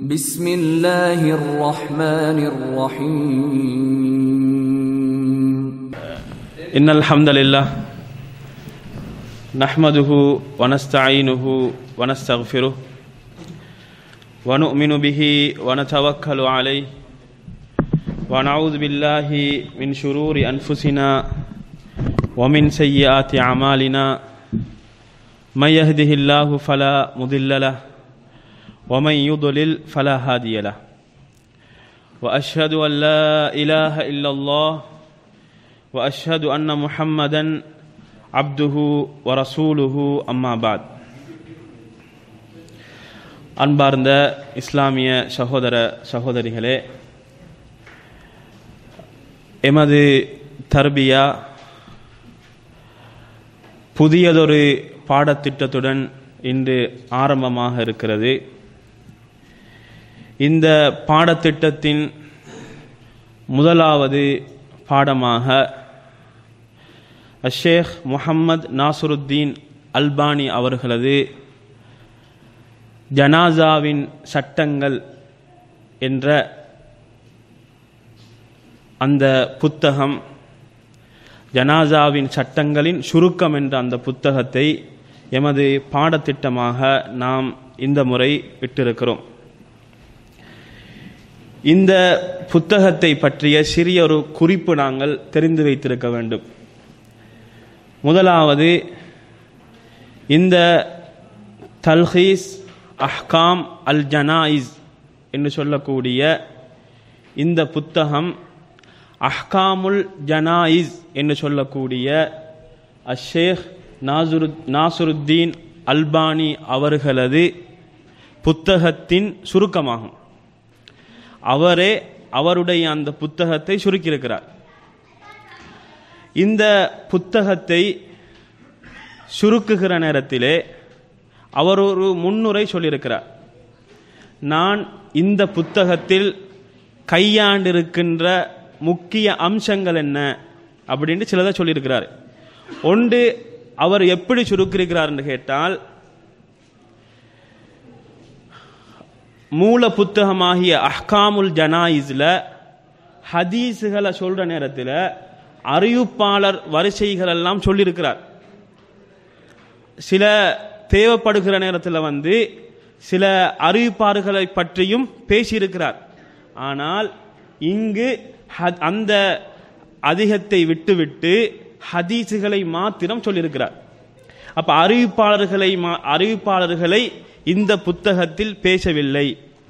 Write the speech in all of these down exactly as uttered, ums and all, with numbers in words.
بسم الله الرحمن الرحيم إن الحمد لله نحمده ونستعينه ونستغفره ونؤمن به ونتوكل عليه ونعوذ بالله من شرور أنفسنا ومن سيئات أعمالنا من يهده الله فلا مضل له ومن يضلل فلا هادي له وأشهد أن لا إله إلا الله وأشهد أن محمدا عبده ورسوله أما بعد அன்பார்ந்த இஸ்லாமிய சகோதர சகோதரிகளே, எமது தர்பியா புதியதொரு பாடத்திட்டத்துடன் இன்று ஆரம்பமாக இருக்கிறது. இந்த பாடத்திட்டத்தின் முதலாவது பாடமாக ஷேக் முஹம்மது நாசருத்தீன் அல்பானி அவர்களது ஜனாசாவின் சட்டங்கள் என்ற அந்த புத்தகம், ஜனாசாவின் சட்டங்களின் சுருக்கம் என்ற அந்த புத்தகத்தை எமது பாடத்திட்டமாக நாம் இந்த முறை விட்டிருக்கிறோம். இந்த புத்தகத்தை பற்றிய சிறிய ஒரு குறிப்பு நாங்கள் தெரிந்து வைத்திருக்க வேண்டும். முதலாவது, இந்த தல்ஹீஸ் அஹ்காம் அல் ஜனாயிஸ் என்று சொல்லக்கூடிய இந்த புத்தகம் அஹ்காமுல் ஜனாயிஸ் என்று சொல்லக்கூடிய அஷேக் நாசுரு நாசுருத்தீன் அல்பானி அவர்களது புத்தகத்தின் சுருக்கமாகும். அவரே அவருடைய அந்த புத்தகத்தை சுருக்கியிருக்கிறார். இந்த புத்தகத்தை சுருக்குகிற நேரத்திலே அவர் ஒரு முன்னுரை சொல்லியிருக்கிறார். நான் இந்த புத்தகத்தில் கையாண்டிருக்கின்ற முக்கிய அம்சங்கள் என்ன அப்படின்னு சிலதை சொல்லியிருக்கிறார். ஒன்று, அவர் எப்படி சுருக்கியிருக்கிறார் என்று கேட்டால், மூல புத்தகமாகிய அஹ்காமுல் ஜனாயிஸ்ல ஹதீஸுகளை சொல்ற நேரத்தில் அறிவிப்பாளர் வரிசைகள் எல்லாம் சொல்லியிருக்கிறார். சில தேவைப்படுகிற நேரத்தில் வந்து சில அறிவிப்பாளர்களை பற்றியும் பேசியிருக்கிறார். ஆனால் இங்கு அந்த அதிகத்தை விட்டுவிட்டு ஹதீஸுகளை மாத்திரம் சொல்லியிருக்கிறார். அப்ப அறிவிப்பாளர்களை அறிவிப்பாளர்களை இந்த புத்தகத்தில் பேசவில்லை.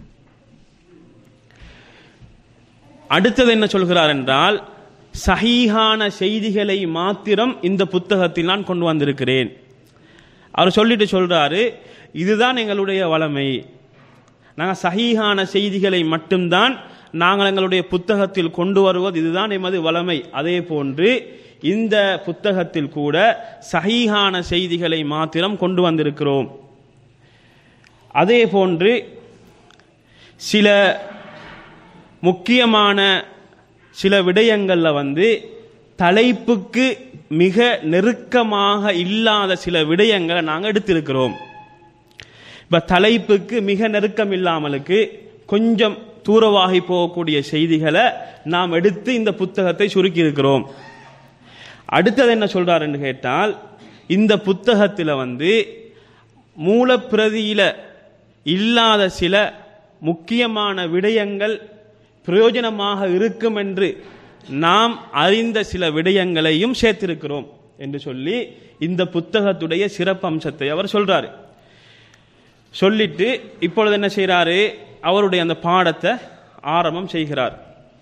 அடுத்தது என்ன சொல்கிறார் என்றால், சஹீஹான செய்திகளை மாத்திரம் இந்த புத்தகத்தில் நான் கொண்டு வந்திருக்கிறேன். அவர் சொல்லிட்டு சொல்றாரு, இதுதான் எங்களுடைய வளமை, நாங்கள் சஹீஹான செய்திகளை மட்டும்தான் நாங்கள் எங்களுடைய புத்தகத்தில் கொண்டு வருவது, இதுதான் எமது வளமை. அதே போன்று இந்த புத்தகத்தில் கூட சஹீஹான செய்திகளை மாத்திரம் கொண்டு வந்திருக்கிறோம். அதே போன்று சில முக்கியமான சில விடயங்கள்ல வந்து தலைப்புக்கு மிக நெருக்கமாக இல்லாத சில விடயங்களை நாங்கள் எடுத்திருக்கிறோம். இப்ப தலைப்புக்கு மிக நெருக்கம் இல்லாமலுக்கு கொஞ்சம் தூரவாகி போகக்கூடிய செய்திகளை நாம் எடுத்து இந்த புத்தகத்தை சுருக்கி இருக்கிறோம். அடுத்தது என்ன சொல்றார் என்று கேட்டால், இந்த புத்தகத்தில் வந்து மூலப்பிரதியில இல்லாத சில முக்கியமான விடயங்கள் பிரயோஜனமாக இருக்கும் என்று நாம் அறிந்த சில விடயங்களையும் சேர்த்திருக்கிறோம் என்று சொல்லி இந்த புத்தகத்துடைய சிறப்பம்சத்தை அவர் சொல்றாரு. சொல்லிட்டு இப்பொழுது என்ன செய்யறாரு, அவருடைய அந்த பாடத்தை ஆரம்பம் செய்கிறார்.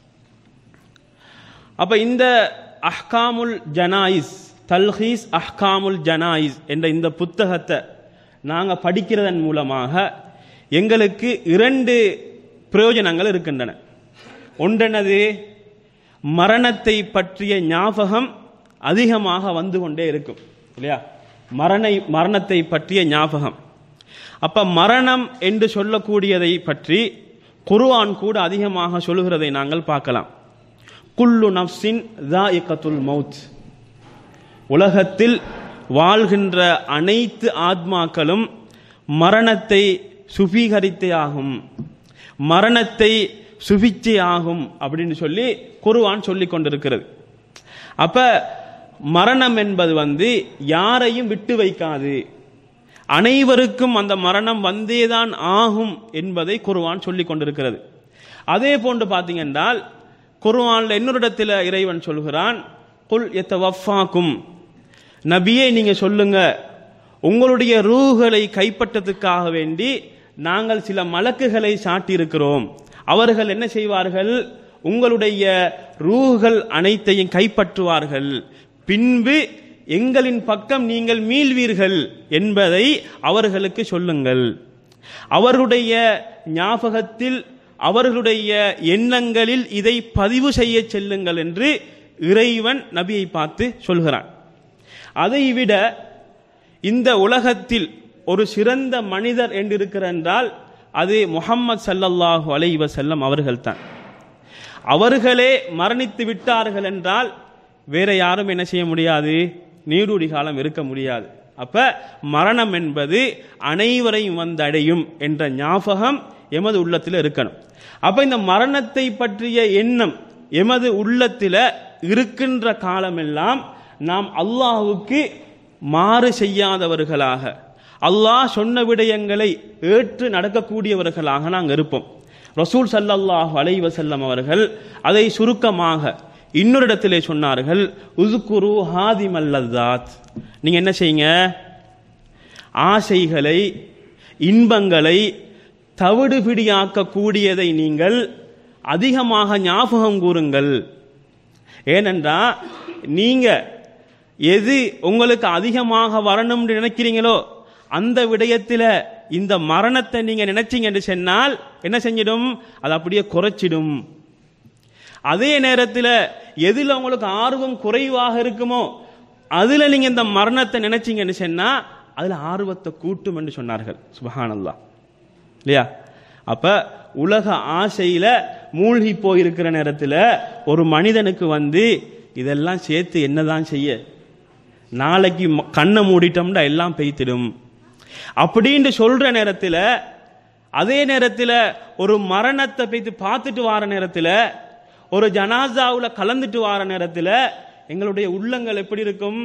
அப்ப இந்த அஹ்காமுல் ஜனாயிஸ், தல்ஹீஸ் அஹ்காமுல் ஜனாயிஸ் என்ற இந்த புத்தகத்தை நாங்க படிக்கிறதன் மூலமாக எங்களுக்கு இரண்டு பிரயோஜனங்கள் இருக்கின்றன. ஒன்றெனது, மரணத்தை பற்றிய ஞாபகம் அதிகமாக வந்து கொண்டே இருக்கும் இல்லையா, மரணை மரணத்தை பற்றிய ஞாபகம். அப்ப மரணம் என்று சொல்லக்கூடியதை பற்றி குர்ஆன் கூட அதிகமாக சொல்லுகிறதை நாங்கள் பார்க்கலாம். குல்லு நஃப்ஸின் ذائقத்துல் மௌத், உலகத்தில் வாழ்கின்ற அனைத்து ஆத்மாக்களும் மரணத்தை சுபீகரித்தே ஆகும். மரணத்தை சுபிச்சை ஆகும் அப்படின்னு சொல்லி குர்ஆன் சொல்லி கொண்டிருக்கிறது. அப்ப மரணம் என்பது வந்து யாரையும் விட்டு வைக்காது, அனைவருக்கும் அந்த மரணம் வந்தேதான் ஆகும் என்பதை குர்ஆன் சொல்லி கொண்டிருக்கிறது. அதே போன்று பார்த்தீங்கன்றால் குர்ஆன்ல இன்னொரு இடத்துல இறைவன் சொல்கிறான், குல் யத்தவஃபாக்கும், நபியே நீங்க சொல்லுங்க, உங்களுடைய ரூஹ்களை கைப்பற்றதுக்காக வேண்டி நாங்கள் சில மலக்குகளை சாட்டியிருக்கிறோம். அவர்கள் என்ன செய்வார்கள்? உங்களுடைய ரூஹ்கள் அனைத்தையும் கைப்பற்றுவார்கள், பின்பு எங்களின் பக்கம் நீங்கள் மீள்வீர்கள் என்பதை அவர்களுக்கு சொல்லுங்கள். அவர்களுடைய ஞாபகத்தில், அவர்களுடைய எண்ணங்களில் இதை பதிவு செய்ய செல்லுங்கள் என்று இறைவன் நபியை பார்த்து சொல்கிறான். அதைவிட இந்த உலகத்தில் ஒரு சிறந்த மனிதர் என்று இருக்கிறார் என்றால் அது முஹம்மது ஸல்லல்லாஹு அலைஹி வஸல்லம் அவர்கள் தான். அவர்களே மரணித்து விட்டார்கள் என்றால் வேற யாரும் என்ன செய்ய முடியாது, நீடூழி காலம் இருக்க முடியாது. அப்ப மரணம் என்பது அனைவரையும் வந்தடையும் என்ற ஞாபகம் எமது உள்ளத்தில் இருக்கணும். அப்ப இந்த மரணத்தை பற்றிய எண்ணம் எமது உள்ளத்தில் இருக்கின்ற காலமெல்லாம் நாம் அல்லாஹ்வுக்கு மாறு செய்யாதவர்களாக, அல்லாஹ் சொன்ன விடயங்களை ஏற்று நடக்கக்கூடியவர்களாக நாங்கள் இருப்போம். ரசூல் ஸல்லல்லாஹு அலைஹி வஸல்லம் அவர்கள் அதை சுருக்கமாக இன்னொரு இடத்திலே சொன்னார்கள், உஸ்குரு ஹாதிமல் லஸ்ஸாத், நீங்க என்ன செய்யுங்க, ஆசைகளை இன்பங்களை தவிடுபிடியாக்கக்கூடியதை நீங்கள் அதிகமாக ஞாபகம் கூறுங்கள். ஏனென்றா நீங்க எது உங்களுக்கு அதிகமாக வரணும் நினைக்கிறீங்களோ அந்த விடயத்தில் இந்த மரணத்தை நீங்க நினைச்சீங்க என்று சொன்னால் என்ன செஞ்சிடும், அது அப்படியே குறைச்சிடும். அதே நேரத்தில் எதில் உங்களுக்கு ஆர்வம் குறைவாக இருக்குமோ அதுல நீங்க இந்த மரணத்தை நினைச்சீங்கன்னு சொன்னா அதுல ஆர்வத்தை கூட்டும் என்று சொன்னார்கள். சுப்ஹானல்லாஹ், இல்லையா? அப்ப உலக ஆசையில மூழ்கி போயிருக்கிற நேரத்தில் ஒரு மனிதனுக்கு வந்து இதெல்லாம் சேர்த்து என்னதான் செய்ய, நாளைக்கு கண்ணை மூடிட்டோம்னா எல்லாம் பெய்த்திடும் அப்படின்னு சொல்ற நேரத்தில், அதே நேரத்தில் ஒரு மரணத்தை போய்த்து பார்த்துட்டு வார நேரத்தில், ஒரு ஜனாசாவுல கலந்துட்டு வார நேரத்தில் எங்களுடைய உள்ளங்கள் எப்படி இருக்கும்?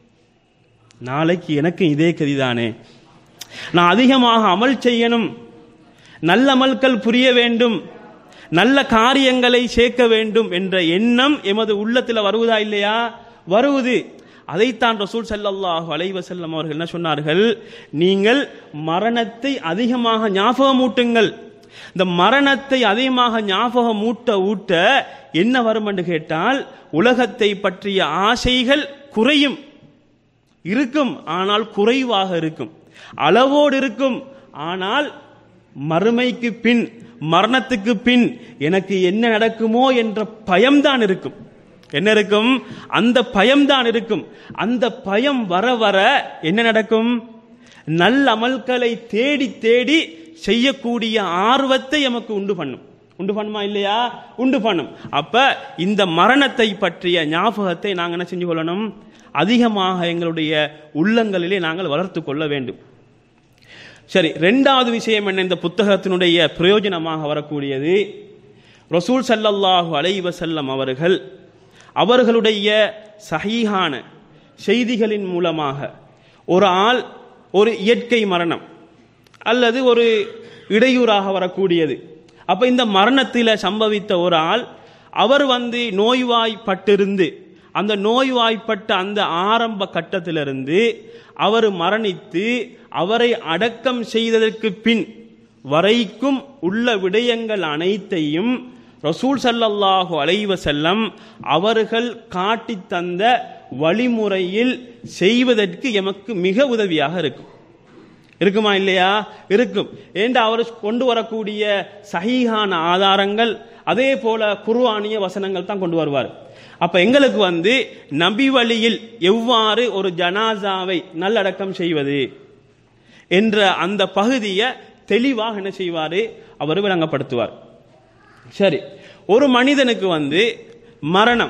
நாளைக்கு எனக்கு இதே கதிதானே, நான் அதிகமாக அமல் செய்யணும், நல்ல அமல்கள் புரிய வேண்டும், நல்ல காரியங்களை சேர்க்க வேண்டும் என்ற எண்ணம் எமது உள்ளத்தில் வருவதா இல்லையா? வருவது. அதைத்தான் ரசூல் ஸல்லல்லாஹு அலைஹி வஸல்லம் அவர்கள் என்ன சொன்னார்கள், நீங்கள் மரணத்தை அதிகமாக ஞாபகமூட்டுங்கள். இந்த மரணத்தை அதிகமாக ஞாபகம் ஊட்ட ஊட்ட என்ன வரும் என்று கேட்டால் உலகத்தை பற்றிய ஆசைகள் குறையும், இருக்கும் ஆனால் குறைவாக இருக்கும், அளவோடு இருக்கும். ஆனால் மறுமைக்கு பின், மரணத்துக்கு பின் எனக்கு என்ன நடக்குமோ என்ற பயம்தான் இருக்கும். என்ன இருக்கும்? அந்த பயம்தான் இருக்கும். அந்த பயம் வர வர என்ன நடக்கும்? நல்ல அமல்களை தேடி தேடி செய்யக்கூடிய ஆர்வத்தை நமக்கு உண்டு பண்ணும். உண்டு பண்ணுமா இல்லையா? உண்டு பண்ணும். அப்ப இந்த மரணத்தை பற்றிய ஞாபகத்தை நாங்கள் என்ன செஞ்சு கொள்ளணும்? அதிகமாக எங்களுடைய உள்ளங்களிலே நாங்கள் வளர்த்து கொள்ள வேண்டும். சரி, ரெண்டாவது விஷயம் என்ன? இந்த புத்தகத்தினுடைய பிரயோஜனமாக வரக்கூடியது, ரசூல் ஸல்லல்லாஹு அலைஹி வஸல்லம் அவர்கள் அவர்களுடைய சஹீஹான செய்திகளின் மூலமாக ஒரு ஆள் ஒரு இயற்கை மரணம் அல்லது ஒரு இடையூறாக வரக்கூடியது, அப்ப இந்த மரணத்தில் சம்பவித்த ஒரு ஆள் அவர் வந்து நோய்வாய்ப்பட்டிருந்து அந்த நோய்வாய்ப்பட்ட அந்த ஆரம்ப கட்டத்திலிருந்து அவர் மரணித்து அவரை அடக்கம் செய்ததற்கு பின் வரைக்கும் உள்ள விடயங்கள் அனைத்தையும் ரசூல் ஸல்லல்லாஹு அலைஹி வஸல்லம் அவர்கள் காட்டி தந்த வழிமுறையில் செய்வதற்கு எமக்கு மிக உதவியாக இருக்கும். இருக்குமா இல்லையா? இருக்கும். ஏண்டா அவர் கொண்டு வரக்கூடிய சஹீஹான ஆதாரங்கள், அதே போல குர்ஆனிய வசனங்கள் தான் கொண்டு வருவார். அப்ப எங்களுக்கு வந்து நபி வழியில் எவ்வாறு ஒரு ஜனாசாவை நல்லடக்கம் செய்வது என்ற அந்த பகுதியை தெளிவாக என்ன செய்வாரு, அவர் விளங்கப்படுத்துவார். சரி, ஒரு மனிதனுக்கு வந்து மரணம்,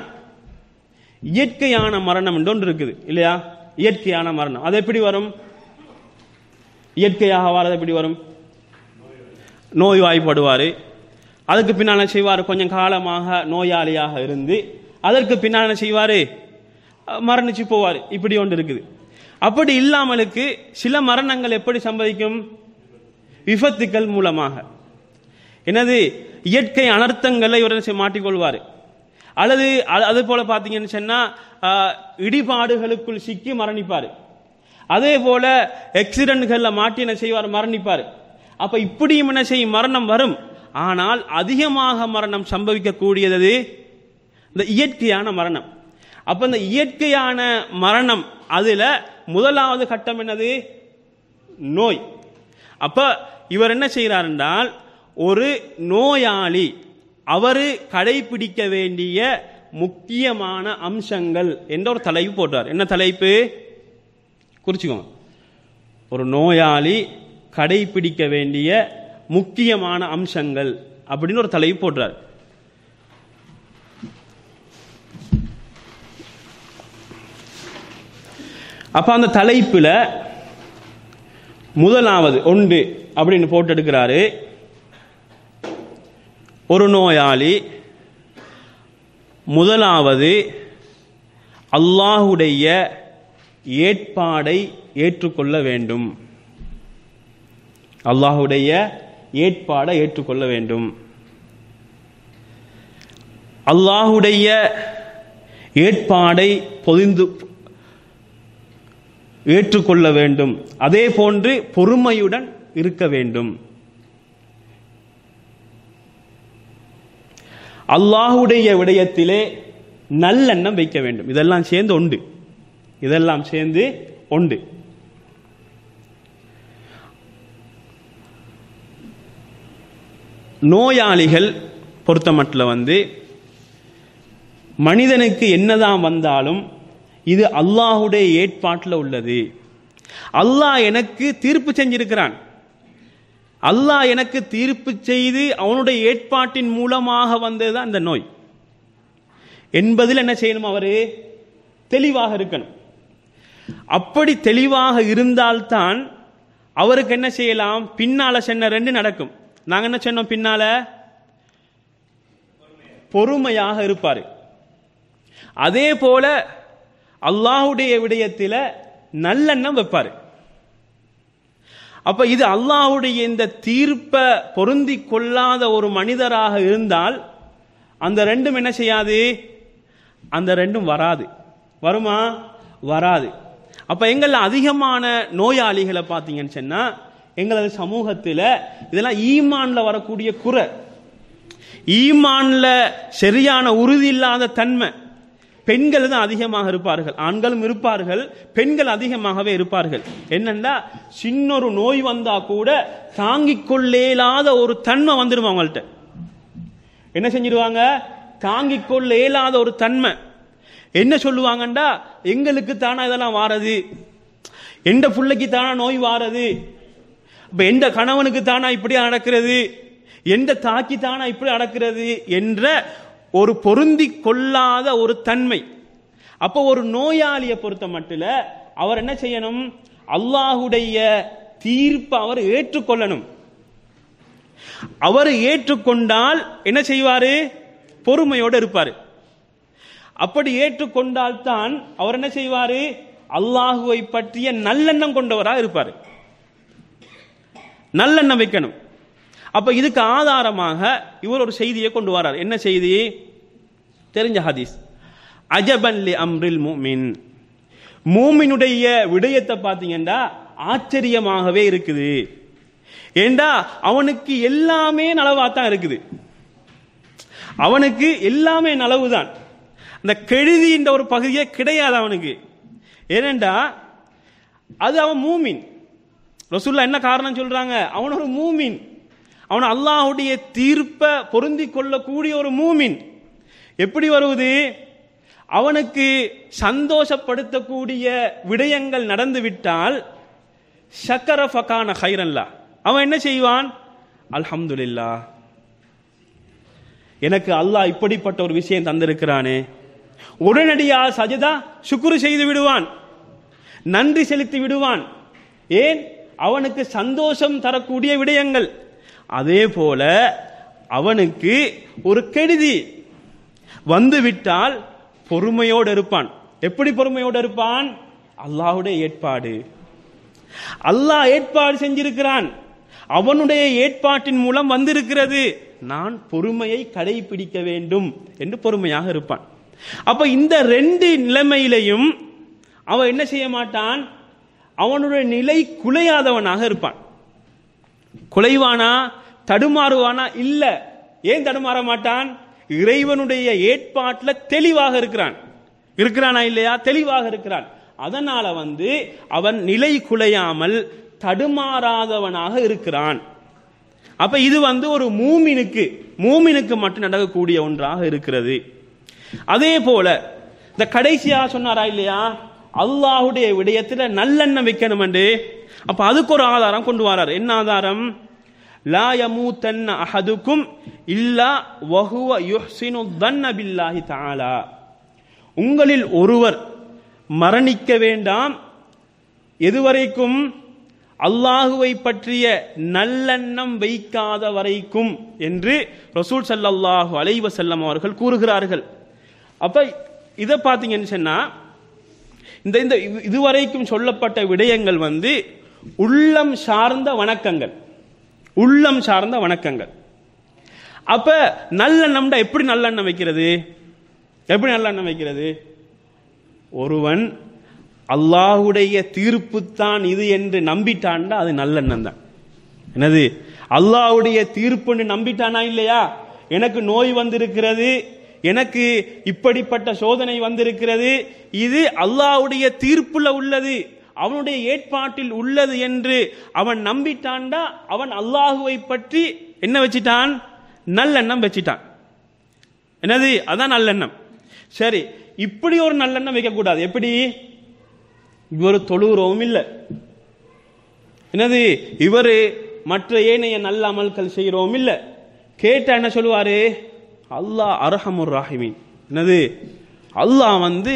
இயற்கையான மரணம் என்று ஒன்று இருக்குது இல்லையா? இயற்கையான மரணம் அது எப்படி வரும்? இயற்கையாக வாரது எப்படி வரும்? நோய்வாய்ப்படுவார். அதுக்கு பின்னால் என்ன செய்வார்? கொஞ்சம் காலமாக நோயாளியாக இருந்து அதற்கு பின்னால் என்ன செய்வார்? மரணிச்சு போவார். இப்படி ஒன்று இருக்குது. அப்படி இல்லாமலுக்கு சில மரணங்கள் எப்படி சம்பவிக்கும்? விபத்துக்கள் மூலமாக. என்னது? இயற்கை அனர்த்தங்களை இவர் மாட்டிக்கொள்வார். அல்லது அது போல பார்த்தீங்கன்னு சொன்னா இடிபாடுகளுக்குள் சிக்கி மரணிப்பார். அதே போல ஆக்சிடென்ட்களில் மாட்டி என்ன செய்வார்? மரணிப்பார். அப்ப இப்படியும் என்ன செய்யும்? மரணம் வரும். ஆனால் அதிகமாக மரணம் சம்பவிக்கக்கூடியது இந்த இயற்கையான மரணம். அப்ப இந்த இயற்கையான மரணம் அதுல முதலாவது கட்டம் என்னது? நோய். அப்ப இவர் என்ன செய்கிறார் என்றால், ஒரு நோயாளி அவரு கடைபிடிக்க வேண்டிய முக்கியமான அம்சங்கள் என்ற ஒரு தலைப்பு போட்டார். என்ன தலைப்பு? குறிச்சுக்கோங்க. ஒரு நோயாளி கடைபிடிக்க வேண்டிய முக்கியமான அம்சங்கள் அப்படின்னு ஒரு தலைப்பு போட்டார். அப்ப அந்த தலைப்புல முதலாவது ஒன்று அப்படின்னு போட்டு எடுக்கிறாரு. ஒரு நோயாளி முதலாவது அல்லாஹுடைய ஏற்பாடை ஏற்றுக்கொள்ள வேண்டும். அல்லாஹுடைய ஏற்பாடை ஏற்றுக்கொள்ள வேண்டும். அல்லாஹுடைய ஏற்பாடை பொதிந்து ஏற்றுக்கொள்ள வேண்டும். அதே போன்று பொறுமையுடன் இருக்க வேண்டும். அல்லாஹுடைய விடயத்திலே நல்லெண்ணம் வைக்க வேண்டும். இதெல்லாம் சேர்ந்து உண்டு. இதெல்லாம் சேர்ந்து உண்டு. நோயாளிகள் பொறுத்தமட்டில் வந்து மனிதனுக்கு என்னதான் வந்தாலும் இது அல்லாஹுடைய ஏற்பாட்டில் உள்ளது. அல்லாஹ் எனக்கு தீர்ப்பு செஞ்சிருக்கிறான். அல்லாஹ் எனக்கு தீர்ப்பு செய்து அவனுடைய ஏற்பாட்டின் மூலமாக வந்ததுதான் இந்த நோய் என்பதில் என்ன செய்யணும்? அவரு தெளிவாக இருக்கணும். அப்படி தெளிவாக இருந்தால்தான் அவருக்கு என்ன செய்யலாம்? பின்னால சொன்ன ரெண்டு நடக்கும். நாங்க என்ன சொன்னோம்? பின்னால பொறுமையாக இருப்பாரு. அதே போல அல்லாஹுடைய விடயத்தில நல்லெண்ணம் வைப்பாரு. அப்ப இது அல்லாஹுடைய இந்த தீர்ப்பை பொருந்தி கொள்ளாத ஒரு மனிதராக இருந்தால் அந்த ரெண்டும் என்ன செய்யாது? அந்த ரெண்டும் வராது. வருமா? வராது. அப்ப எங்கள அதிகமான நோயாளிகளை பார்த்தீங்கன்னு சொன்னா எங்களது சமூகத்தில் இதெல்லாம் ஈமான்ல வரக்கூடிய குறை, ஈமான்ல சரியான உறுதி இல்லாத தன்மை. பெண்கள் தான் அதிகமாக இருப்பார்கள். ஆண்களும் இருப்பார்கள், பெண்கள் அதிகமாகவே இருப்பார்கள். என்னன்னா சின்னொரு நோய் வந்தா கூட தாங்கிக் கொள்ளேலாத ஒரு தன்மை வந்துடும் அவங்கள்ட்ட. என்ன செஞ்சிருவாங்க? தாங்கிக் கொள்ள இயலாத ஒரு தன்மை. என்ன சொல்லுவாங்கண்டா, எங்களுக்கு தானா இதெல்லாம் வாரது, எந்த பிள்ளைக்கு தானா நோய் வாரது, இப்ப எந்த கணவனுக்கு தானா இப்படி நடக்கிறது, எந்த தாக்கி தானா இப்படி நடக்கிறது என்ற ஒரு பொருந்தி கொள்ளாத ஒரு தன்மை. அப்போ ஒரு நோயாளியை பொறுத்த மட்டும் அவர் என்ன செய்யணும்? அல்லாஹுடைய தீர்ப்பை அவர் ஏற்றுக்கொள்ளணும். அவர் ஏற்றுக்கொண்டால் என்ன செய்வாரு? பொறுமையோடு இருப்பாரு. அப்படி ஏற்றுக்கொண்டால் தான் அவர் என்ன செய்வாரு? அல்லாஹுவை பற்றிய நல்லெண்ணம் கொண்டவராக இருப்பாரு. நல்லெண்ணம் வைக்கணும். அப்ப இதுக்கு ஆதாரமாக இவர் ஒரு செய்தியை கொண்டு வரார். என்ன செய்தி? தெரிஞ்ச ஹதீஸ். அஜபன் லி அம்ரில் முஃமின், மூமினுடைய விடயத்தை பார்த்தீங்கன்னா ஆச்சரியமாகவே இருக்குது. ஏண்டா அவனுக்கு எல்லாமே நலவாத்தான் இருக்குது. அவனுக்கு எல்லாமே நலவுதான். அந்த கெழுதி என்ற ஒரு பகுதியே கிடையாது அவனுக்கு. ஏனென்றா அது அவன் மூமின். ரசூலுல்லாஹ் என்ன காரணம் சொல்றாங்க? அவன் ஒரு மூமின். அவன் அல்லாஹ்வுடைய தீர்ப்பை பொருந்தி கொள்ளக்கூடிய ஒரு மூமின். எப்படி வருவது? அவனுக்கு சந்தோஷப்படுத்தக்கூடிய விடயங்கள் நடந்து விட்டால் ஷக்கர ஃபகான ஹைரல்லா, அவன் என்ன செய்வான்? அல்ஹம்துலில்லாஹ், எனக்கு அல்லாஹ் இப்படிப்பட்ட ஒரு விஷயம் தந்திருக்கிறானே. உடனடியாக சஜதா சுக்ரு செய்து விடுவான், நன்றி செலுத்தி விடுவான். ஏன்? அவனுக்கு சந்தோஷம் தரக்கூடிய விடயங்கள். அதே போல அவனுக்கு ஒரு கெடுதி வந்துவிட்டால் பொறுமையோடு இருப்பான். எப்படி பொறுமையோடு இருப்பான்? அல்லாஹ்வுடைய ஏற்பாடு, அல்லாஹ் ஏற்பாடு செஞ்சிருக்கிறான், அவனுடைய ஏற்பாட்டின் மூலம் வந்திருக்கிறது, நான் பொறுமையை கடைபிடிக்க வேண்டும் என்று பொறுமையாக இருப்பான். அப்ப இந்த ரெண்டு நிலைமையிலையும் அவன் என்ன செய்ய மாட்டான்? அவனுடைய நிலை குலையாதவனாக இருப்பான். குலைவானா, தடுமாறுவானா? இல்ல. ஏன் தடுமாற மாட்டான்? இறைவனுடைய ஏற்பாட்டில் தெளிவாக இருக்கிறான். இருக்கிறானா இல்லையா? தெளிவாக இருக்கிறான். அதனால வந்து அவன் நிலை குலையாமல் தடுமாறாதவனாக இருக்கிறான். அப்ப இது வந்து ஒரு மூமினுக்கு மூமினுக்கு மட்டும் நடக்கக்கூடிய ஒன்றாக இருக்கிறது. அதே போல இந்த கடைசியா சொன்னாரா இல்லையா, அல்லாஹ்வுடைய விடயத்தில் நல்லெண்ணம் வைக்கணும் என்று. அப்ப அதுக்கு ஒரு ஆதாரம் கொண்டு வரார். என்ன ஆதாரம்? லா யமூதன்ன அஹதுக்கும் இல்லா வஹுவ யுஹ்சினு தன்ன பில்லாஹி தஆலா. உங்களில் ஒருவர் மரணிக்க வேண்டாம் எதுவரைக்கும்? அல்லாஹுவை பற்றிய நல்லெண்ணம் வைக்காத வரைக்கும் என்று ரசூல் ஸல்லல்லாஹு அலைஹி வஸல்லம் அவர்கள் கூறுகிறார்கள். அப்ப இதை பார்த்தீங்கன்னு சொன்னா, இந்த இந்த இதுவரைக்கும் சொல்லப்பட்ட விடயங்கள் வந்து உள்ளம் சார்ந்த வணக்கங்கள், உள்ளம் சார்ந்த வணக்கங்கள். அப்ப நல்லெண்ணம்டா எப்படி நல்லெண்ணம் வைக்கிறது? எப்படி நல்லெண்ணம் வைக்கிறது? ஒருவன் அல்லாஹுடைய தீர்ப்பு தான் இது என்று நம்பிட்டான்டா அது நல்லெண்ணம் தான். என்னது? அல்லாஹுடைய தீர்ப்புன்னு நம்பிட்டானா இல்லையா? எனக்கு நோய் வந்திருக்கிறது, எனக்கு இப்படிப்பட்ட சோதனை வந்திருக்கிறது, இது அல்லாஹ்வுடைய தீர்ப்புல உள்ளது, அவனுடைய ஏற்பாட்டில் உள்ளது என்று அவன் நம்பிட்டான்டா அவன் அல்லாஹுவை பற்றி என்ன வச்சிட்டான்? நல்லெண்ணம் வச்சிட்டான். என்னது? அதான் நல்லெண்ணம். சரி, இப்படி ஒரு நல்லெண்ணம் வைக்கக்கூடாது. எப்படி? இவர் தொழுகிறோம் இல்லை, என்னது இவர் மற்ற ஏனைய நல்ல அமல்கள் செய்கிறோம் இல்லை, கேட்டா என்ன சொல்லுவாரு? அல்லாஹ் அர்ஹமுர் ராஹிமீன். என்னது? அல்லாஹ் வந்து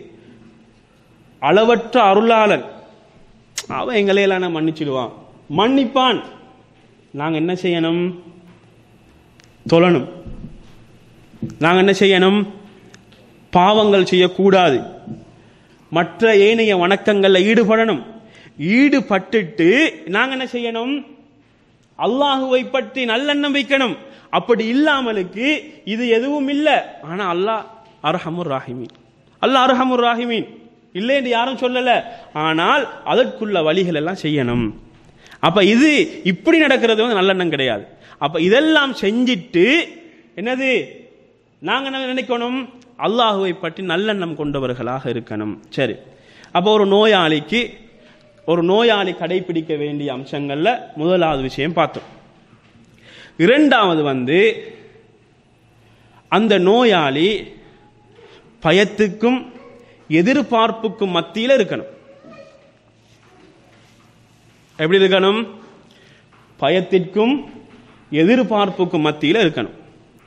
அளவற்ற அருளாளன், அவன் எங்களையெல்லாம் மன்னிச்சிடுவான், மன்னிப்பான். நாங்க என்ன செய்யணும்? தொழணும். நாங்க என்ன செய்யணும்? பாவங்கள் செய்யக்கூடாது, மற்ற ஏனைய வணக்கங்கள்ல ஈடுபடணும். ஈடுபட்டுட்டு நாங்க என்ன செய்யணும்? அல்லாஹுவை பற்றி நல்லெண்ணம் வைக்கணும். அப்படி இல்லாமலுக்கு இது எதுவும் இல்லை. ஆனா அல்லாஹ் அர்ஹமுர் ராஹிமீன், அல்லாஹ் அர்ஹமுர் ராஹிமீன் இல்லை என்று யாரும் சொல்லல. ஆனால் அதற்குள்ள வழிகள் எல்லாம் செய்யணும். அப்ப இது இப்படி நடக்கிறது வந்து நல்லெண்ணம் கிடையாது. அப்ப இதெல்லாம் செஞ்சிட்டு என்னது நாங்க என்ன நினைக்கணும்? அல்லாஹுவை பற்றி நல்லெண்ணம் கொண்டவர்களாக இருக்கணும். சரி, அப்போ ஒரு நோயாளிக்கு ஒரு நோயாளி கடைபிடிக்க வேண்டிய அம்சங்கள்ல முதலாவது விஷயம் பார்த்தோம். இரண்டாவது வந்து அந்த நோயாளி பயத்துக்கும் எதிர்பார்ப்புக்கும் மத்தியில் இருக்கணும். எப்படி இருக்கணும்? பயத்திற்கும் எதிர்பார்ப்புக்கும் மத்தியில் இருக்கணும்.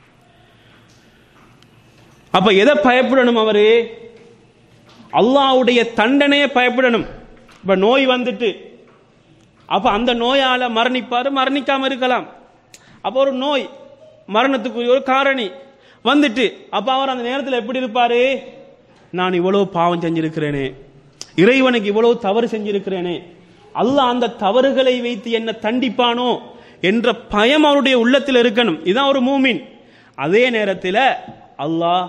அப்ப எதை பயப்படணும்? அவரு அல்லாஹ்வுடைய தண்டனையை பயப்படணும். இப்ப நோய் வந்துட்டு அப்ப அந்த நோயால மரணிப்பாரு, மரணிக்காம இருக்கலாம். அப்ப ஒரு நோய் மரணத்துக்குரிய ஒரு காரணி வந்துட்டு அப்ப அவர் அந்த நேரத்தில் எப்படி இருப்பாரு? நான் இவ்வளவு பாவம் செஞ்சிருக்கிறேனே, இறைவனுக்கு இவ்வளவு தவறு செஞ்சிருக்கிறேனே, அல்லாஹ் அந்த தவறுகளை வைத்து என்ன தண்டிப்பானோ என்ற பயம் அவருடைய உள்ளத்தில் இருக்கணும். இதுதான் ஒரு மூமின். அதே நேரத்தில் அல்லாஹ்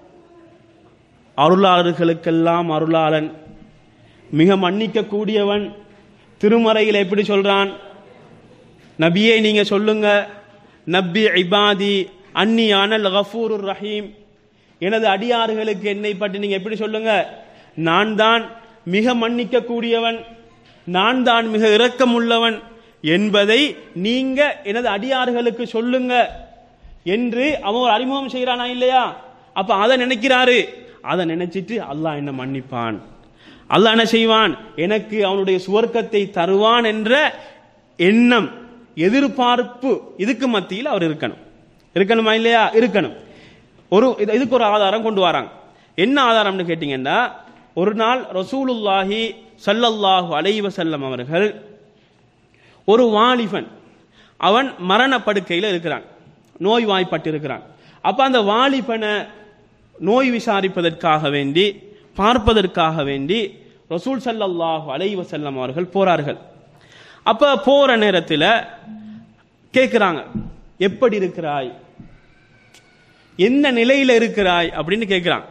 அருளாளர்களுக்கெல்லாம் அருளாளன், மிக மன்னிக்க கூடியவன். திருமறையில் எப்படி சொல்றான்? நபியே நீங்க சொல்லுங்க, நப்பி இபாதி அன்னி அனல் கஃபூருர் ரஹீம், எனது அடியார்களுக்கு என்னை பற்றி நீங்க எப்படி சொல்லுங்க? நான் தான் மிக மன்னிக்க கூடியவன், நான் தான் மிக இரக்கம் உள்ளவன் என்பதை நீங்க எனது அடியார்களுக்கு சொல்லுங்க என்று அவன் ஒரு அறிமுகம் செய்யறானா இல்லையா? அப்ப அதை நினைக்கிறாரு. அதை நினைச்சிட்டு அல்லாஹ் என்ன மன்னிப்பான், அல்லாஹ் என்ன செய்வான், எனக்கு அவனுடைய சுவர்க்கத்தை தருவான் என்ற எண்ணம், எதிர்பார்ப்பு, இதுக்கு மத்தியில் அவர் இருக்கணும். இருக்கணுமா இல்லையா? இருக்கணும். ஒரு இதுக்கு ஒரு ஆதாரம் கொண்டு வராங்க. என்ன ஆதாரம்னு கேட்டீங்கன்னா, ஒரு நாள் ரசூலுல்லாஹி ஸல்லல்லாஹு அலைஹி வஸல்லம் அவர்கள் ஒரு வாலிபன் அவன் மரண படுக்கையில் இருக்கிறான், நோய் வாய்ப்பட்டு இருக்கிறான். அப்ப அந்த வாலிபனை நோய் விசாரிப்பதற்காக வேண்டி, பார்ப்பதற்காக வேண்டி ரசூல் ஸல்லல்லாஹு அலைஹி வஸல்லம் அவர்கள் போறார்கள். அப்ப போற நேரத்தில் கேட்கிறாங்க, எப்படி இருக்கிறாய், என்ன நிலையில இருக்கிறாய் அப்படின்னு கேட்கிறான்.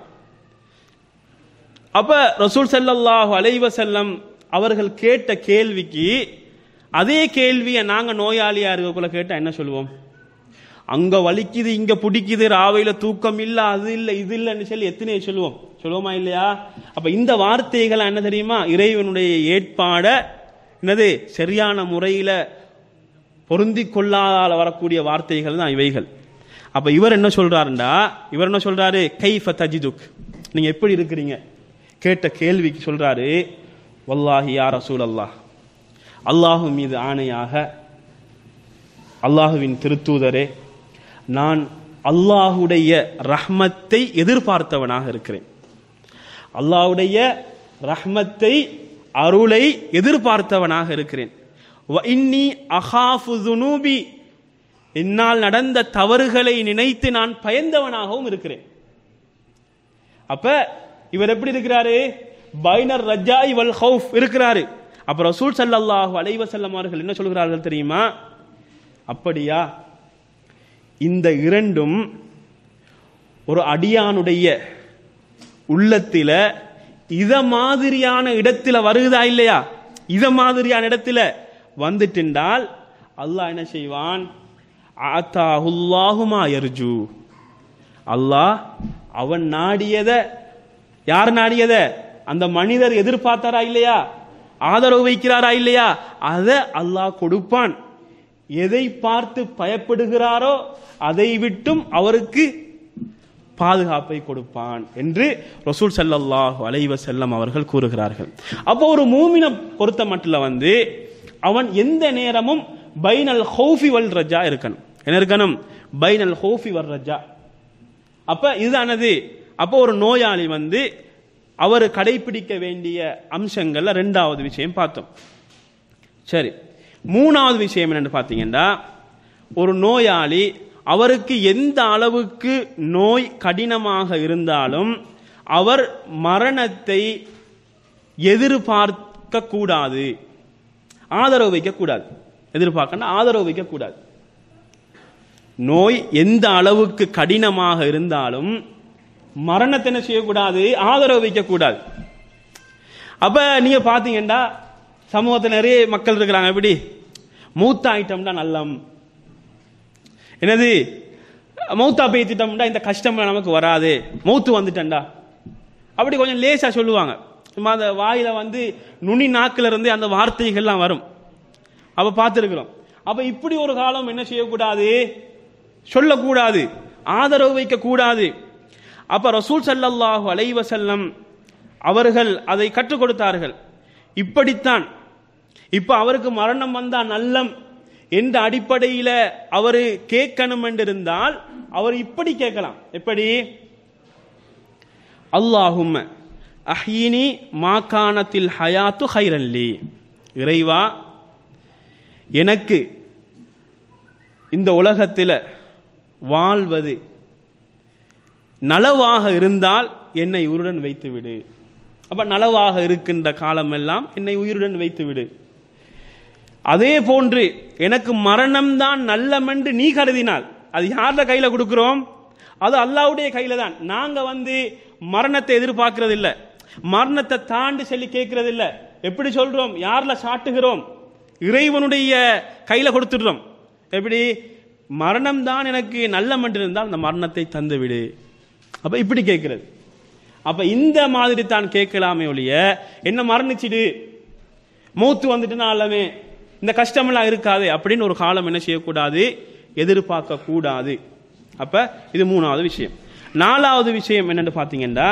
அப்ப ரசூல் ஸல்லல்லாஹு அலைஹி வஸல்லம் அவர்கள் கேட்ட கேள்விக்கு அதே கேள்வியை நாங்க நோயாளியா இருக்கக்குள்ள கேட்டா என்ன சொல்லுவோம்? அங்க வலிக்குது, இங்க பிடிக்குது, ராவையில தூக்கம் இல்ல, அது இல்ல இது இல்லைன்னு சொல்லி எத்தனையோ சொல்லுவோம், சொல்லுவோமா இல்லையா? அப்ப இந்த வார்த்தைகள் என்ன தெரியுமா? இறைவனுடைய ஏற்பாட என்னது சரியான முறையில பொருந்தி கொள்ளாத வரக்கூடிய வார்த்தைகள் தான் இவைகள். அப்ப இவர் என்ன சொல்றாருண்டா, இவர் என்ன சொல்றாரு, கைஃப தஜிதுக், நீங்க எப்படி இருக்கிறீங்க கேட்ட கேள்விக்கு சொல்றாரு, வல்லாஹி யா ரசூலல்லாஹ், அல்லாஹு மீது ஆணையாக, அல்லாஹுவின் திருத்தூதரே, நான் அல்லாஹுடைய ரஹ்மத்தை எதிர்பார்த்தவனாக இருக்கிறேன். அல்லாஹுடைய ரஹ்மத்தை, அருளை எதிர்பார்த்தவனாக இருக்கிறேன். வ இன்னி அகாஃபு ஸுனூபி, என்னால் நடந்த தவறுகளை நினைத்து நான் பயந்தவனாகவும் இருக்கிறேன். அப்ப இவர் எப்படி இருக்கிறாரு? பைனர் ரஜாய் வல் ஹவுஃப் இருக்கிறாரு. அப்ப ரசூல் ஸல்லல்லாஹு அலைஹி வஸல்லம் அவர்கள் என்ன சொல்கிறார்கள் தெரியுமா? அப்படியா, இந்த இரண்டும் ஒரு அடியானுடைய உள்ளத்தில இத மாதிரியான இடத்துல வருகுதா இல்லையா? இத மாதிரியான இடத்துல வந்துட்டால் அல்லாஹ் என்ன செய்வான்? ஆத்தாஹுல்லாஹு மா யர்ஜு, அல்லாஹ் அவன் நாடியத, யார் நாடியத, அந்த மனிதர் எதிர்பார்த்தாரா இல்லையா, ஆதரவு வைக்கிறாரா இல்லையா, அதை அல்லாஹ் கொடுப்பான். எதை பார்த்து பயப்படுகிறாரோ அதை விட்டும் அவருக்கு பாதுகாப்பை கொடுப்பான் என்று ரசூல் ஸல்லல்லாஹு அலைஹி வஸல்லம் அவர்கள் கூறுகிறார்கள். அப்போ ஒரு மூமினை பொறுத்த மட்டும் வந்து அவன் எந்த நேரமும் பைனல் ஹௌஃபி வல் ரஜா இருக்கணும். என்ன இருக்கணும்? பைனல் ஹௌஃபி வல் ரஜா. அப்ப இதுதானது. அப்போ ஒரு நோயாளி வந்து அவர் கடைபிடிக்க வேண்டிய அம்சங்கள்ல ரெண்டாவது விஷயம் பார்த்தோம். சரி, மூணாவது விஷயம் என்னன்னு பார்த்தீங்கன்னா, ஒரு நோயாளி அவருக்கு எந்த அளவுக்கு நோய் கடினமாக இருந்தாலும் அவர் மரணத்தை எதிர்பார்க்க கூடாது, ஆதரவு வைக்க கூடாது. எதிர்பார்க்க ஆதரவு வைக்க கூடாது. நோய் எந்த அளவுக்கு கடினமாக இருந்தாலும் மரணத்தை என்ன செய்யக்கூடாது? ஆதரவு வைக்க கூடாது. அப்ப நீங்க பாத்தீங்கன்னா சமூகத்தில் நிறைய மக்கள் இருக்கிறாங்க, எப்படி மூத்த ஐட்டம்டா நல்லம், என்னது மௌத்தா பேத்திட்டோம்டா இந்த கஷ்டம் நமக்கு வராது, மௌத்து வந்துட்டா அப்படி கொஞ்சம் லேசா சொல்லுவாங்க. அந்த வாயில வந்து நுனி நாக்கில இருந்து அந்த வார்த்தைகள்லாம் வரும். அப்ப பார்த்துருக்கிறோம். அப்ப இப்படி ஒரு காலம் என்ன செய்யக்கூடாது? சொல்லக்கூடாது, ஆதரவு வைக்க கூடாது. அப்ப ரசூல் ஸல்லல்லாஹு அலைஹி வஸல்லம் அவர்கள் அதை கற்றுக் கொடுத்தார்கள். இப்படித்தான் இப்ப அவருக்கு மரணம் வந்தா நல்லம் என்ற அடிப்படையில அவரு கேட்கணும் என்றிருந்தால் அவர் இப்படி கேட்கலாம். எப்படி? அல்லாஹும்ம அஹ்யினி மா கானத்தில் ஹயாத்து ஹைரன் லீ, இறைவா எனக்கு இந்த உலகத்தில் வாழ்வது நலவாக இருந்தால் என்னை உயிருடன் வைத்து விடு. அப்ப நலவாக இருக்கின்ற காலமெல்லாம் என்னை உயிருடன் வைத்து விடு. அதே போன்று எனக்கு மரணம்தான் நல்லமென்று நீ கருதினால், அது யார கையில கொடுக்கிறோம்? அது அல்லாஹ்வுடைய கையில தான். நாங்க வந்து மரணத்தை எதிர்பார்க்கிறது இல்ல, மரணத்தை தாண்டி சொல்லி கேட்கறது இல்ல. எப்படி சொல்றோம்? யார்ல சாட்டுகிறோம்? இறைவனுடைய கையில கொடுத்துடுறோம். எப்படி? மரணம் தான் எனக்கு நல்லமென்று இருந்தால் அந்த மரணத்தை தந்து விடு. அப்ப இப்படி கேட்கிறது. அப்ப இந்த மாதிரி தான் கேட்கலாமே ஒழிய என்ன மரணிச்சிடு, மூத்து வந்துட்டுனா அல்லவே இந்த கஷ்டமெல்லாம் இருக்காது அப்படின்னு ஒரு காலம் என்ன செய்யக்கூடாது? எதிர்பார்க்க கூடாது. அப்ப இது மூணாவது விஷயம். நாலாவது விஷயம் என்னன்னு பார்த்தீங்கன்னா,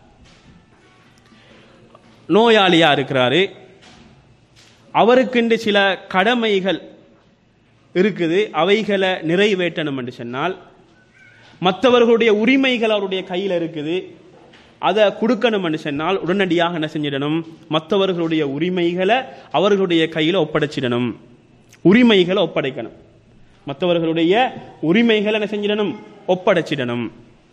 நோயாளியா இருக்கிறாரு, அவருக்கு சில கடமைகள் இருக்குது, அவைகளை நிறைவேற்றணும் என்று சொன்னால் மற்றவர்களுடைய உரிமைகள் அவருடைய கையில் இருக்குது, அதை கொடுக்கணும் என்று சொன்னால் உடனடியாக என்ன செஞ்சிடணும்? மற்றவர்களுடைய உரிமைகளை அவர்களுடைய கையில் ஒப்படைச்சிடணும், உரிமைகளை ஒப்படைக்கணும். மற்றவர்களுடைய உரிமைகளை என்ன செஞ்சிடணும், ஒப்படைச்சிடணும்.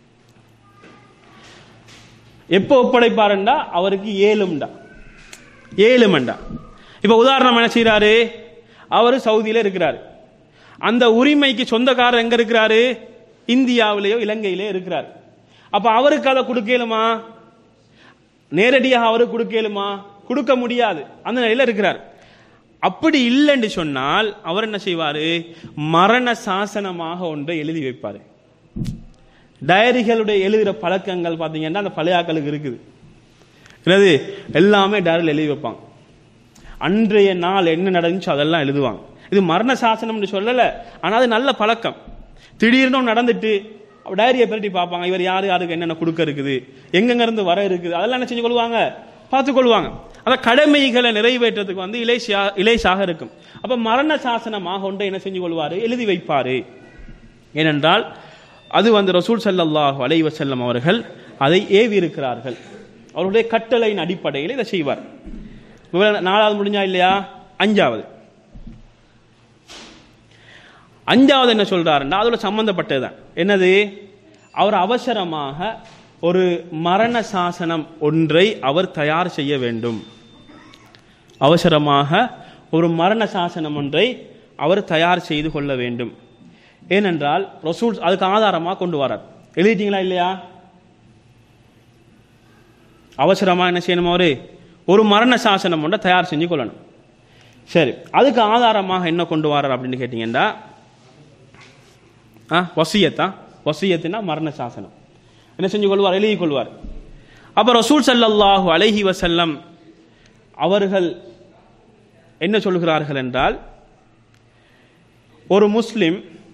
எப்போ ஒப்படைப்பாருண்டா அவருக்கு ஏழும்டா ஏழுமண்டா. இப்ப உதாரணம் என்ன செய்யறாரு, அவரு சவுதியில இருக்கிறாரு, அந்த உரிமைக்கு சொந்தக்காரர் எங்க இருக்கிறாரு, இந்தியாவிலேயோ இலங்கையிலேயோ இருக்கிறார். அப்ப அவருக்கு அதை கொடுக்கலுமா, நேரடியாக அவருக்கு கொடுக்கலுமா, கொடுக்க முடியாது, அந்த நிலையில இருக்கிறார். அப்படி இல்லைன்னு சொன்னால் அவர் என்ன செய்வாரு, மரண சாசனமாக ஒன்றை எழுதி வைப்பாரு. டைரிகளுடைய எழுதுகிற பழக்கங்கள் பார்த்தீங்கன்னா அந்த பழைய ஆக்களுக்கு இருக்குது. எல்லாமே டைரியில் எழுதி வைப்பாங்க. அன்றைய நாள் என்ன நடந்துச்சு அதெல்லாம் எழுதுவாங்க. இது மரண சாசனம் சொல்லல, ஆனால் அது நல்ல பழக்கம். திடீர்னு நடந்துட்டு டைரியை பரட்டி பார்ப்பாங்க, இவர் யாரு யாருக்கு என்னென்ன கொடுக்க இருக்குது, எங்கெங்க இருந்து வர இருக்குது, அதெல்லாம் என்ன செஞ்சு கொள்வாங்க, பார்த்து கொள்வாங்க. அந்த கடமைகளை நிறைவேற்றத்துக்கு வந்து இலேசா இலேசாக இருக்கும். அப்ப மரண சாசனமாக ஒன்றை என்ன செஞ்சு கொள்வாரு, எழுதி வைப்பாரு. ஏனென்றால் அது வந்து ரசூல் ஸல்லல்லாஹு அலைஹி வஸல்லம் அவர்கள் அதை ஏவி இருக்கிறார்கள். அவருடைய கட்டளையின் அடிப்படையில் இதை செய்வார். நாலாவது முடிஞ்சா இல்லையா, அஞ்சாவது அஞ்சாவது என்ன சொல்றாருன்னா அதோட சம்பந்தப்பட்டதுதான். என்னது, அவர் அவசரமாக ஒரு மரண சாசனம் ஒன்றை அவர் தயார் செய்ய வேண்டும். அவசரமாக ஒரு மரண சாசனம் ஒன்றை அவர் தயார் செய்து கொள்ள வேண்டும். ஏனென்றால் ரசூல் அதுக்கு ஆதாரமாக கொண்டு வரார். எழுதிட்டீங்களா இல்லையா, அவசரமா என்ன செய்யணும், அவரு ஒரு மரண சாசனம் ஒன்றை தயார் செஞ்சு கொள்ளணும். சரி, அதுக்கு ஆதாரமாக என்ன கொண்டு வரார் அப்படின்னு கேட்டீங்கன்னா வசியத்தா, வசியத்துனா மரண சாசனம் என்ன செஞ்சு கொள்வார், எழுதி கொள்வார். அப்ப ரசூல் ஸல்லல்லாஹு அலைஹி வஸல்லம் அவர்கள் என்ன சொல்கிறார்கள் என்றால், ஒரு முஸ்லிம்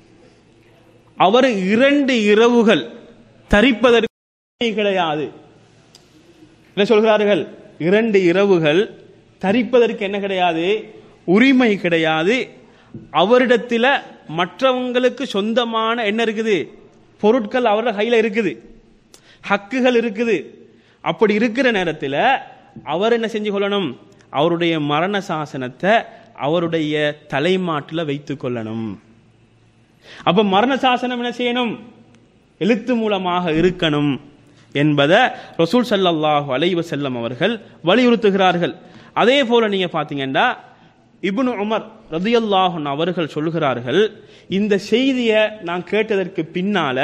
அவர் இரண்டு இரவுகள் தரிப்பதற்கு கிடையாது. என்ன சொல்கிறார்கள், இரண்டு இரவுகள் தரிப்பதற்கு என்ன கிடையாது, உரிமை கிடையாது. அவரிடத்தில் மற்றவங்களுக்கு சொந்தமான என்ன இருக்குது, பொருட்கள் அவரோட கையில் இருக்குது, ஹக்குகள் இருக்குது. அப்படி இருக்கிற நேரத்தில் அவர் என்ன செஞ்சு கொள்ளணும், அவருடைய மரண சாசனத்தை அவருடைய தலைமாட்டில் வைத்துக் கொள்ளணும். அப்ப மரண சாசனம் என்ன செய்யணும், எழுத்து மூலமாக இருக்கணும் என்பதை ரசூல் ஸல்லல்லாஹு அலைஹி வஸல்லம் அவர்கள் வலியுறுத்துகிறார்கள். அதே போல நீங்க பாத்தீங்கன்னா இப்னு உமர் ரலியல்லாஹு அன்ஹு அவர்கள் சொல்கிறார்கள், இந்த செய்தியை நான் கேட்டதற்கு பின்னால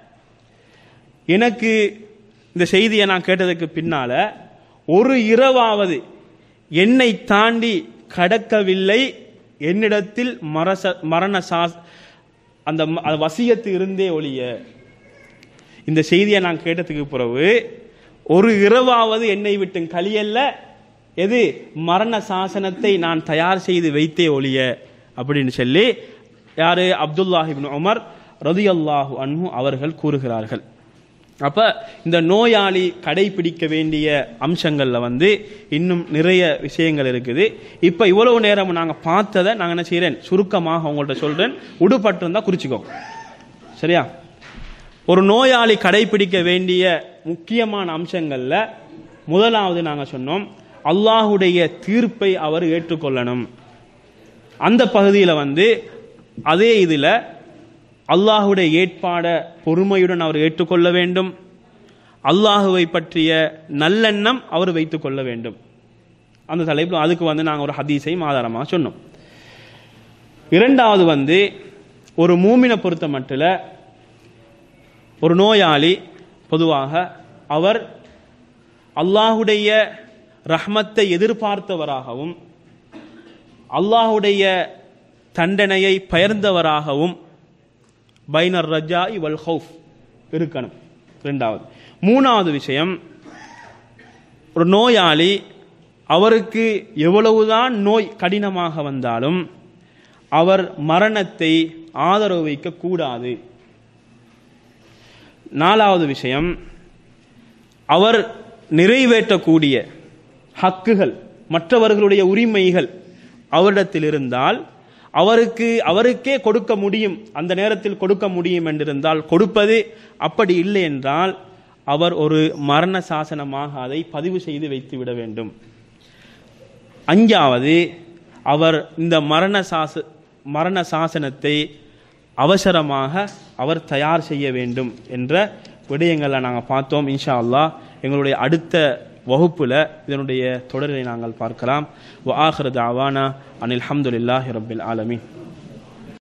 எனக்கு இந்த செய்தியை நான் கேட்டதற்கு பின்னால ஒரு இரவாவது என்னை தாண்டி கடக்கவில்லை, என்னிடத்தில் மரச மரண சாஸ் அந்த வசியத்து இருந்தே ஒழிய. இந்த செய்தியை நான் கேட்டதுக்கு பிறகு ஒரு இரவாவது என்னை விட்டு கலியல்ல, எது மரண சாசனத்தை நான் தயார் செய்து வைத்தே ஒழிய அப்படின்னு சொல்லி யாரு, அப்துல்லாஹ் இப்னு உமர் ரலியல்லாஹு அன்ஹு அவர்கள் கூறுகிறார்கள். அப்ப இந்த நோயாளி கடைபிடிக்க வேண்டிய அம்சங்கள்ல வந்து இன்னும் நிறைய விஷயங்கள் இருக்குது. இப்ப இவ்வளவு நேரம் நாங்க பார்த்ததை நாங்க என்ன செய்யறேன், சுருக்கமாக உங்கள்ட்ட சொல்றேன், உடுபட்டு இருந்தா குறிச்சுக்கோ, சரியா. ஒரு நோயாளி கடைபிடிக்க வேண்டிய முக்கியமான அம்சங்கள்ல முதலாவது நாங்க சொன்னோம், அல்லாஹுடைய தீர்ப்பை அவர் ஏற்றுக்கொள்ளணும். அந்த பகுதியில் வந்து அதே இதுல அல்லாஹுடைய ஏற்பாட பொறுமையுடன் அவர் ஏற்றுக்கொள்ள வேண்டும். அல்லாஹுவை பற்றிய நல்லெண்ணம் அவர் வைத்துக் கொள்ள வேண்டும். அந்த தலைப்பில் அதுக்கு வந்து நாங்கள் ஒரு ஹதீஸையும் ஆதாரமாக சொன்னோம். இரண்டாவது வந்து ஒரு மூமினை பொறுத்த மட்டில் ஒரு நோயாளி பொதுவாக அவர் அல்லாஹுடைய ரஹ்மத்தை எதிர்பார்த்தவராகவும் அல்லாஹுடைய தண்டனையை பயர்ந்தவராகவும் பைனர் ரஜாஇ வல் ஹவுஃப் இருக்கணும். இரண்டாவது. மூணாவது விஷயம், ஒரு நோயாளி அவருக்கு எவ்வளவுதான் நோய் கடினமாக வந்தாலும் அவர் மரணத்தை ஆதரவு வைக்க கூடாது. நாலாவது விஷயம், அவர் நிறைவேற்றக்கூடிய ஹக்குகள் மற்றவர்களுடைய உரிமைகள் அவரிடத்தில் இருந்தால் அவருக்கு அவருக்கே கொடுக்க முடியும், அந்த நேரத்தில் கொடுக்க முடியும் என்றிருந்தால் கொடுப்பது, அப்படி இல்லை என்றால் அவர் ஒரு மரண சாசனமாக அதை பதிவு செய்து வைத்து விட வேண்டும். அஞ்சாவது, அவர் இந்த மரண சாச மரண சாசனத்தை அவசரமாக அவர் தயார் செய்ய வேண்டும் என்ற விடயங்களை நாங்கள் பார்த்தோம். இன்ஷா அல்லாஹ் எங்களுடைய அடுத்த வகுப்புல இதனுடைய தொடரை நாங்கள் பார்க்கலாம். வ ஆகிரு தஅவானா அனில் ஹம்துலில்லாஹி ரப்பில் ஆலமீன்.